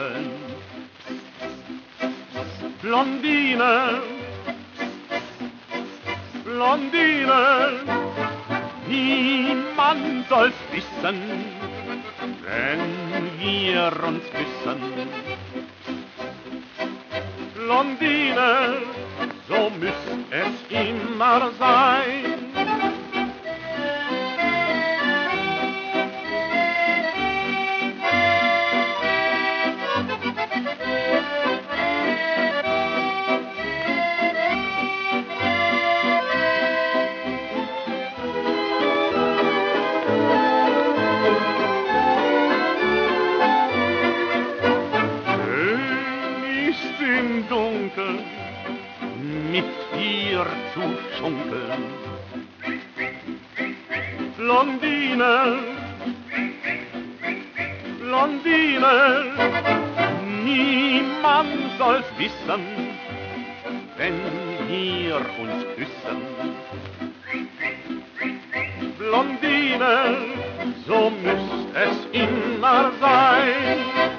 Blondine, Blondine, Blondine, niemand soll's wissen, wenn wir uns küssen. Blondine, so müsst es immer sein. Im Dunkeln mit dir zu schunkeln. Blondine, Blondine, niemand soll's wissen, wenn wir uns küssen. Blondine, so müsst es immer sein.